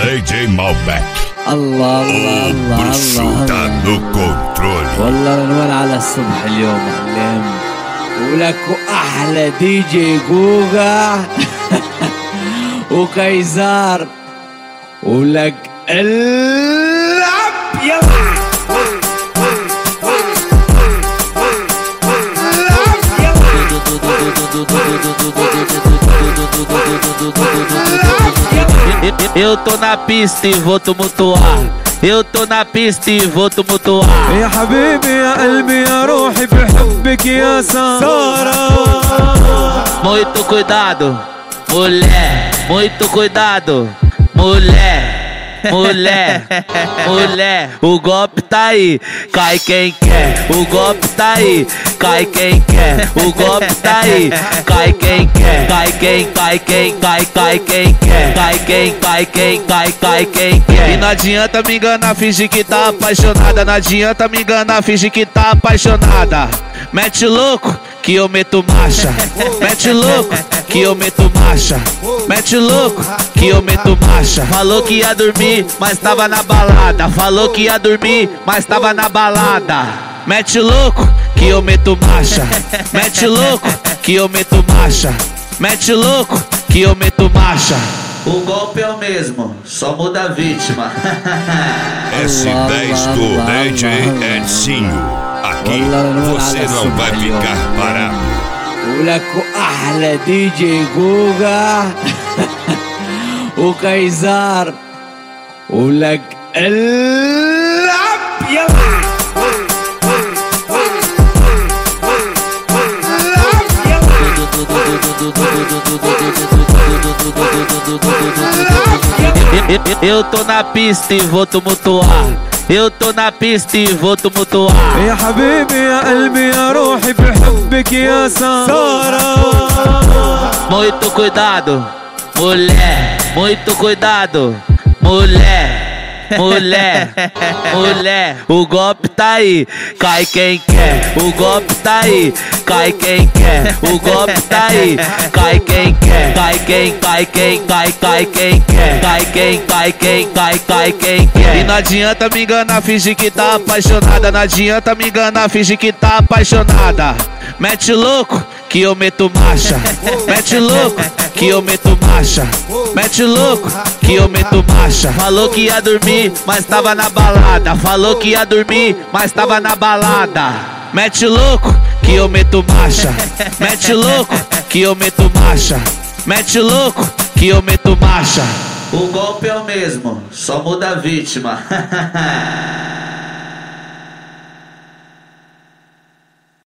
DJ Malbec. الله الله الله bruxo الله tá no controle. والله العنوان على الصبح اليوم علام. ولك احلى دي جي جوجا وكايزار. ولك العب يلا Eu tô na pista e vou tumultuar. Eu tô na pista e vou tumultuar. يا حبيبي يا قلبي يا روحي بحبك يا سارة. Muito cuidado, mulher. Muito cuidado, mulher. Mulher, mulher, o golpe tá aí, cai quem quer. O golpe tá aí, cai quem quer. O golpe tá aí, cai quem quer. Cai quem quem quer. Cai quem quer. E não adianta me enganar, fingir que tá apaixonada. Não adianta me enganar, fingir que tá apaixonada. Mete louco que eu meto marcha. Mete louco que eu meto marcha. Mete louco que eu meto marcha. Falou que ia dormir, mas tava na balada. Falou que ia dormir, mas tava na balada. Mete louco que eu meto marcha. Mete louco que eu meto marcha. Mete louco que eu meto marcha. O golpe é o mesmo, só muda a vítima. S10 do DJ Edinho. Aqui você não vai ficar parado. ولك احلى دي جي جوجا وكايزار. ولك العب يلا Eu tô na pista e vou tumultuar. Eu tô na pista e vou tumultuar. يا حبيبي يا قلبي يا روحي بحبك يا سارة. Muito cuidado, mulher. Muito cuidado, mulher. Mulher, mulher, o golpe tá aí, cai quem quer. O golpe tá aí, cai quem quer. O golpe tá aí, cai quem quer. Cai quem quer. Cai quem quer. E não adianta me enganar, fingir que tá apaixonada. Não adianta me enganar, fingir que tá apaixonada. Mete louco que eu meto marcha. Mete louco que eu meto marcha. Mete louco que eu meto marcha. Falou que ia dormir, mas tava na balada. Falou que ia dormir, mas tava na balada. Mete louco que eu meto marcha. Mete louco que eu meto marcha. Mete louco que eu meto marcha. O golpe é o mesmo, só muda a vítima.